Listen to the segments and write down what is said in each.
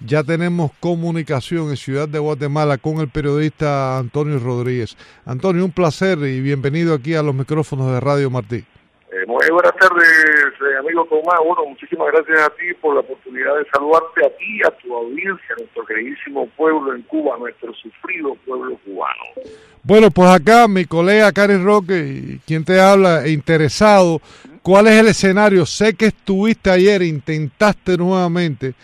ya tenemos comunicación en Ciudad de Guatemala con el periodista Antonio Rodríguez. Antonio, un placer y bienvenido aquí a los micrófonos de Radio Martí. Muy buenas tardes, amigo Tomás. Bueno, muchísimas gracias a ti por la oportunidad de saludarte, a ti, a tu audiencia, a nuestro queridísimo pueblo en Cuba, nuestro sufrido pueblo cubano. Bueno, pues acá mi colega Karen Roque, quien te habla, interesado, ¿cuál es el escenario? Sé que estuviste ayer, intentaste nuevamente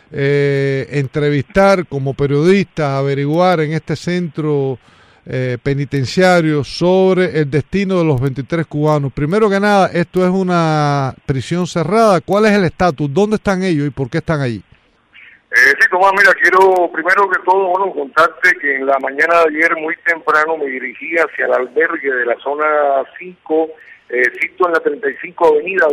entrevistar como periodista, averiguar en este centro penitenciario sobre el destino de los 23 cubanos. Primero que nada, esto es una prisión cerrada. ¿Cuál es el estatus? ¿Dónde están ellos y por qué están allí? Sí, Tomás, mira, quiero primero que todo, contarte que en la mañana de ayer muy temprano me dirigí hacia el albergue de la zona 5, sito en la 35 Avenida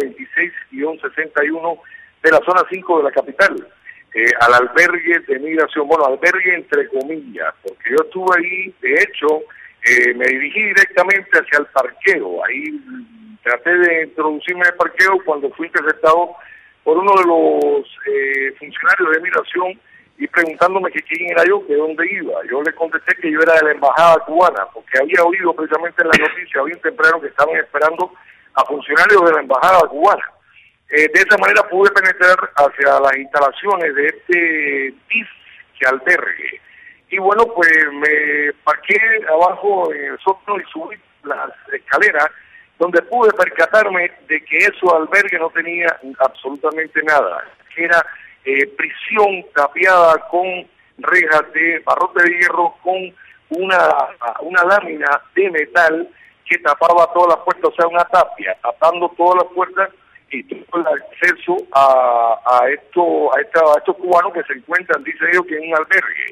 26-61 de la zona 5 de la capital. Al albergue de migración, albergue entre comillas, porque yo estuve ahí, de hecho, me dirigí directamente hacia el parqueo, ahí traté de introducirme al parqueo cuando fui interceptado por uno de los funcionarios de migración y preguntándome que quién era yo, que dónde iba. Yo le contesté que yo era de la embajada cubana, porque había oído precisamente en la noticia, bien temprano, que estaban esperando a funcionarios de la embajada cubana. De esa manera pude penetrar hacia las instalaciones de este disque albergue. Y bueno, pues me parqué abajo en el sótano y subí las escaleras, donde pude percatarme de que esos albergues no tenía absolutamente nada. Era prisión tapiada con rejas de barrote de hierro, con una lámina de metal que tapaba todas las puertas, o sea, una tapia, tapando todas las puertas y todo el acceso a estos cubanos que se encuentran, dice ellos, que en un albergue.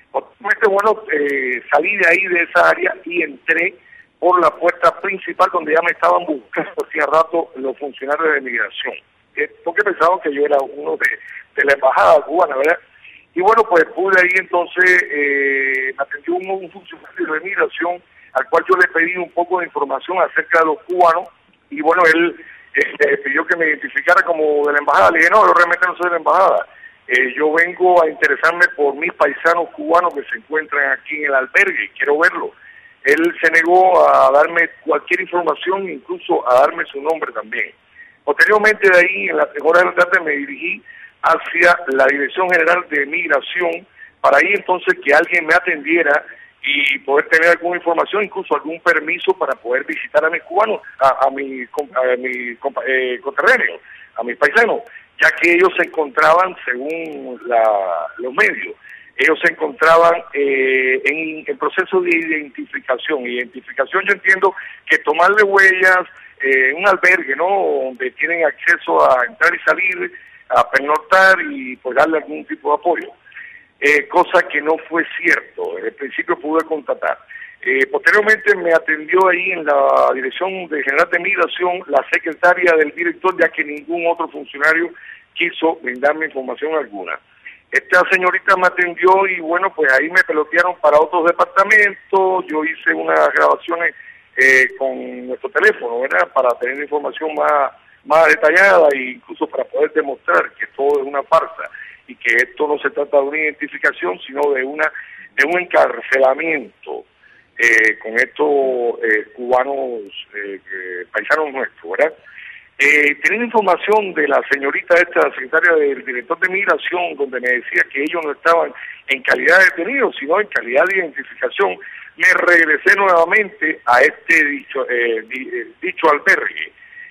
Salí de ahí, de esa área, y entré por la puerta principal donde ya me estaban buscando hacía rato los funcionarios de migración, porque pensaban que yo era uno de la embajada cubana, ¿verdad? Y bueno, pues pude ahí entonces, me atendió un funcionario de migración al cual yo le pedí un poco de información acerca de los cubanos, y bueno, él pidió que me identificara como de la embajada. Le dije, no, yo realmente no soy de la embajada. Yo vengo a interesarme por mis paisanos cubanos que se encuentran aquí en el albergue y quiero verlo. Él se negó a darme cualquier información, incluso a darme su nombre también. Posteriormente de ahí, en las horas de la tarde, me dirigí hacia la Dirección General de Migración para ahí entonces que alguien me atendiera y poder tener alguna información, incluso algún permiso para poder visitar a mis cubanos, a mis conterráneos, a mis paisanos, ya que ellos se encontraban, según los medios, ellos se encontraban en proceso de identificación. Identificación, yo entiendo que tomarle huellas en un albergue, ¿no?, donde tienen acceso a entrar y salir, a pernoctar y pues darle algún tipo de apoyo. Cosa que no fue cierto. En el principio pude constatar. Posteriormente me atendió ahí en la Dirección General de Migración la secretaria del director, ya que ningún otro funcionario quiso brindarme información alguna. Esta señorita me atendió y bueno, pues ahí me pelotearon para otros departamentos. Yo hice unas grabaciones con nuestro teléfono, ¿verdad?, para tener información más detallada e incluso para poder demostrar que todo es una farsa y que esto no se trata de una identificación, sino de un encarcelamiento con estos cubanos, paisanos nuestros, ¿verdad? Teniendo información de la señorita esta, secretaria del director de migración, donde me decía que ellos no estaban en calidad de detenidos, sino en calidad de identificación, me regresé nuevamente a este dicho albergue.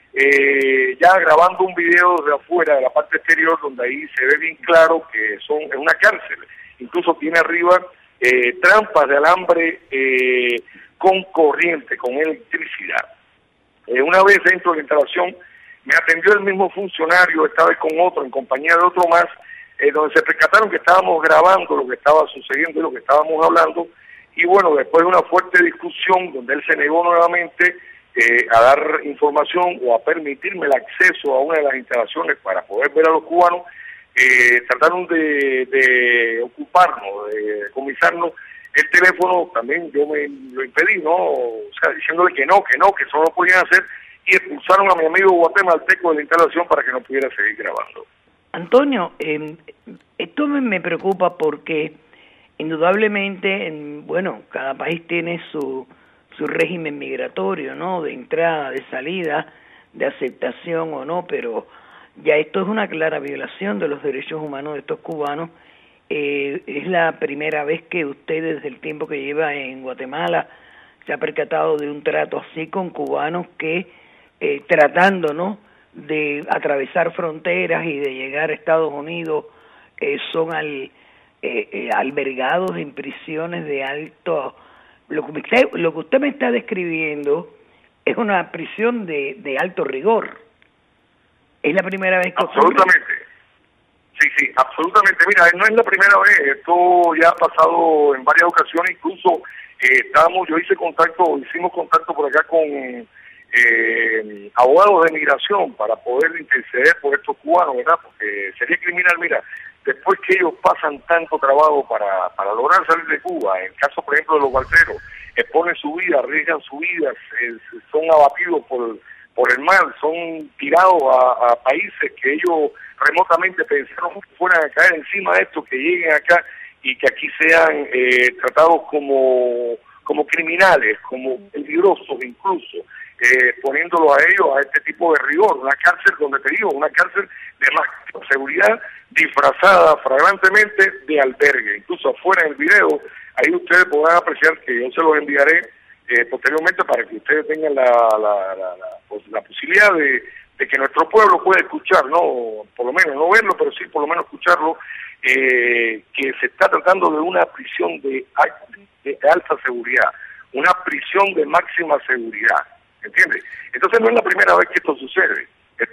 Ya grabando un video de afuera, de la parte exterior, donde ahí se ve bien claro que es una cárcel. Incluso tiene arriba trampas de alambre con corriente, con electricidad. Una vez dentro de la instalación, me atendió el mismo funcionario, esta vez con otro, en compañía de otro más, donde se percataron que estábamos grabando lo que estaba sucediendo y lo que estábamos hablando. Y bueno, después de una fuerte discusión, donde él se negó nuevamente a dar información o a permitirme el acceso a una de las instalaciones para poder ver a los cubanos, trataron de ocuparnos, de decomisarnos el teléfono. También yo me lo impedí, ¿no? O sea, diciéndole que eso no lo podían hacer, y expulsaron a mi amigo guatemalteco de la instalación para que no pudiera seguir grabando. Antonio, esto me preocupa porque indudablemente, bueno, cada país tiene su régimen migratorio, ¿no? De entrada, de salida, de aceptación o no, pero ya esto es una clara violación de los derechos humanos de estos cubanos. Es la primera vez que usted, desde el tiempo que lleva en Guatemala, se ha percatado de un trato así con cubanos que, tratando, ¿no?, de atravesar fronteras y de llegar a Estados Unidos, son albergados en prisiones de alto... Lo que usted me está describiendo es una prisión de alto rigor. Es la primera vez que absolutamente. Sí, absolutamente. Mira, no es la primera vez. Esto ya ha pasado en varias ocasiones. Incluso hicimos contacto por acá con abogados de migración para poder interceder por estos cubanos, ¿verdad? Porque sería criminal, mira, después que ellos pasan tanto trabajo para lograr salir de Cuba, en el caso, por ejemplo, de los balseros, exponen su vida, arriesgan su vida, son abatidos por el mar, son tirados a países que ellos remotamente pensaron que fueran a caer encima de esto, que lleguen acá y que aquí sean tratados como criminales, como peligrosos incluso, poniéndolo a ellos a este tipo de rigor, una cárcel donde te digo, una cárcel de máxima seguridad disfrazada flagrantemente de albergue, incluso afuera en el video, ahí ustedes podrán apreciar, que yo se los enviaré posteriormente para que ustedes tengan la posibilidad de que nuestro pueblo pueda escuchar, no por lo menos no verlo, pero sí por lo menos escucharlo, que se está tratando de una prisión de alta seguridad, una prisión de máxima seguridad, ¿entiendes? Entonces no es la primera vez que esto sucede.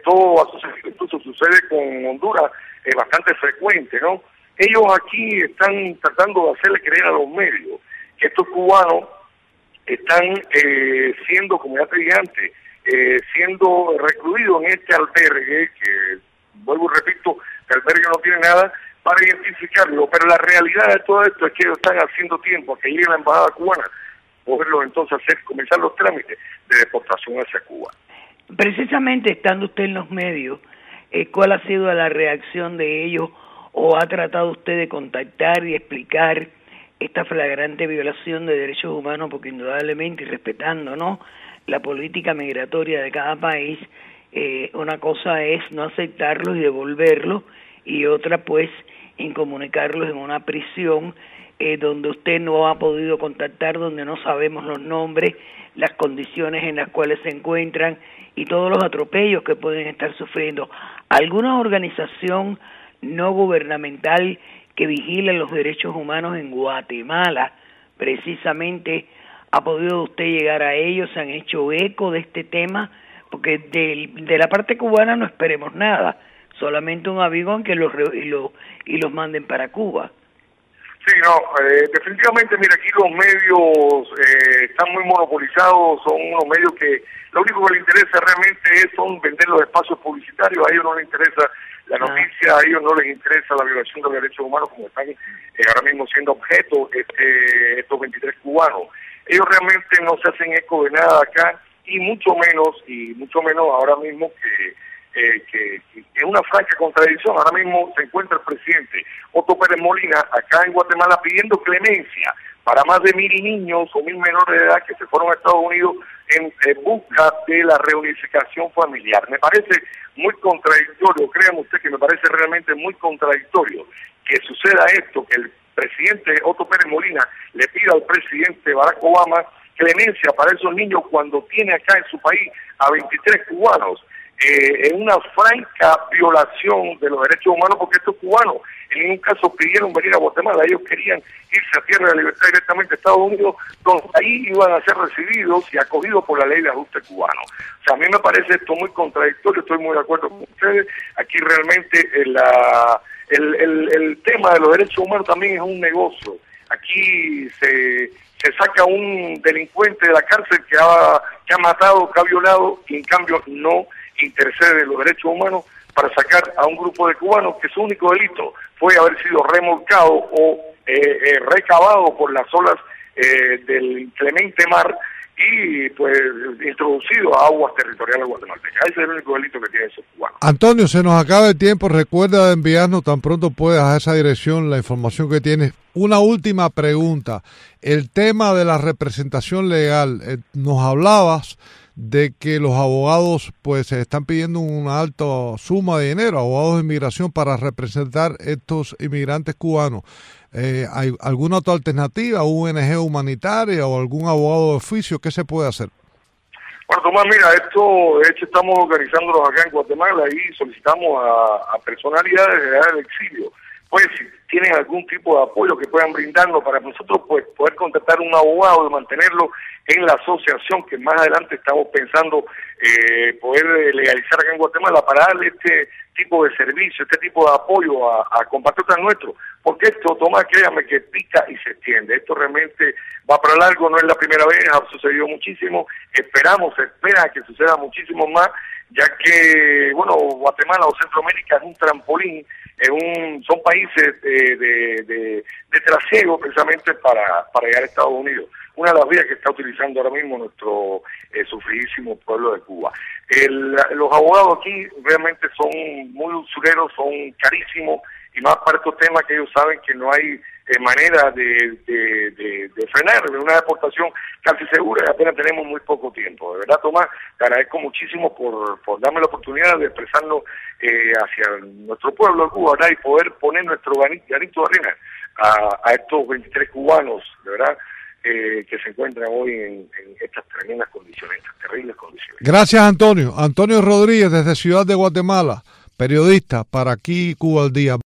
Esto sucede con Honduras, es bastante frecuente, ¿no? Ellos aquí están tratando de hacerle creer a los medios que estos cubanos están siendo, como ya te dije antes, siendo recluidos en este albergue, que vuelvo y repito, el albergue no tiene nada para identificarlo, pero la realidad de todo esto es que ellos están haciendo tiempo a que llegue la embajada cubana, poderlo entonces comenzar los trámites de deportación hacia Cuba. Precisamente estando usted en los medios, ¿cuál ha sido la reacción de ellos o ha tratado usted de contactar y explicar esta flagrante violación de derechos humanos? Porque indudablemente, y respetando, ¿no?, la política migratoria de cada país, una cosa es no aceptarlos y devolverlos, y otra pues incomunicarlos en una prisión donde usted no ha podido contactar, donde no sabemos los nombres, las condiciones en las cuales se encuentran y todos los atropellos que pueden estar sufriendo. ¿Alguna organización no gubernamental que vigile los derechos humanos en Guatemala precisamente ha podido usted llegar a ellos? ¿Se han hecho eco de este tema? Porque de la parte cubana no esperemos nada, solamente un avión que los manden para Cuba. Sí, no, definitivamente, mira, aquí los medios están muy monopolizados, son unos medios que lo único que les interesa realmente son vender los espacios publicitarios, a ellos no les interesa la noticia, a ellos no les interesa la violación de los derechos humanos como están ahora mismo siendo objeto estos 23 cubanos. Ellos realmente no se hacen eco de nada acá, y mucho menos ahora mismo que es una franca contradicción. Ahora mismo se encuentra el presidente Otto Pérez Molina acá en Guatemala pidiendo clemencia para más de 1.000 niños o 1.000 menores de edad que se fueron a Estados Unidos en busca de la reunificación familiar. Me parece muy contradictorio, créame usted que me parece realmente muy contradictorio que suceda esto, que el presidente Otto Pérez Molina le pida al presidente Barack Obama clemencia para esos niños cuando tiene acá en su país a 23 cubanos. En una franca violación de los derechos humanos, porque estos cubanos en ningún caso pidieron venir a Guatemala, ellos querían irse a Tierra de Libertad directamente a Estados Unidos, donde ahí iban a ser recibidos y acogidos por la ley de ajuste cubano. O sea, a mí me parece esto muy contradictorio, estoy muy de acuerdo con ustedes. Aquí realmente el tema de los derechos humanos también es un negocio. Aquí se saca un delincuente de la cárcel que ha matado, que ha violado, y en cambio no intercede en los derechos humanos para sacar a un grupo de cubanos que su único delito fue haber sido remolcado o recabado por las olas del inclemente mar y pues introducido a aguas territoriales guatemaltecas. Ese es el único delito que tienen esos cubanos. Antonio, se nos acaba el tiempo. Recuerda de enviarnos tan pronto puedas a esa dirección la información que tienes. Una última pregunta. El tema de la representación legal. Nos hablabas de que los abogados pues se están pidiendo una alta suma de dinero, abogados de inmigración, para representar estos inmigrantes cubanos. ¿Hay alguna otra alternativa, ONG humanitaria o algún abogado de oficio? ¿Qué se puede hacer? Bueno, Tomás, mira, esto, de hecho, estamos organizándonos acá en Guatemala y solicitamos a personalidades del exilio, pues si tienen algún tipo de apoyo que puedan brindarnos para nosotros pues poder contratar un abogado y mantenerlo en la asociación que más adelante estamos pensando poder legalizar acá en Guatemala para darle este tipo de servicio, este tipo de apoyo a compatriotas nuestros, porque esto, Tomás, créame que pica y se extiende. Esto realmente va para largo, no es la primera vez, ha sucedido muchísimo, se espera que suceda muchísimo más, ya que, bueno, Guatemala o Centroamérica es un trampolín, son países de trasiego precisamente para llegar a Estados Unidos. Una de las vías que está utilizando ahora mismo nuestro sufridísimo pueblo de Cuba. Los abogados aquí realmente son muy usureros, son carísimos, y más para estos temas que ellos saben que no hay manera de frenar, de una deportación casi segura, y apenas tenemos muy poco tiempo. De verdad, Tomás, te agradezco muchísimo por darme la oportunidad de expresarnos hacia nuestro pueblo de Cuba, ¿verdad? Y poder poner nuestro granito de arena a estos 23 cubanos, de verdad, que se encuentran hoy en estas tremendas condiciones, estas terribles condiciones. Gracias, Antonio. Antonio Rodríguez, desde Ciudad de Guatemala, periodista para aquí Cuba al Día.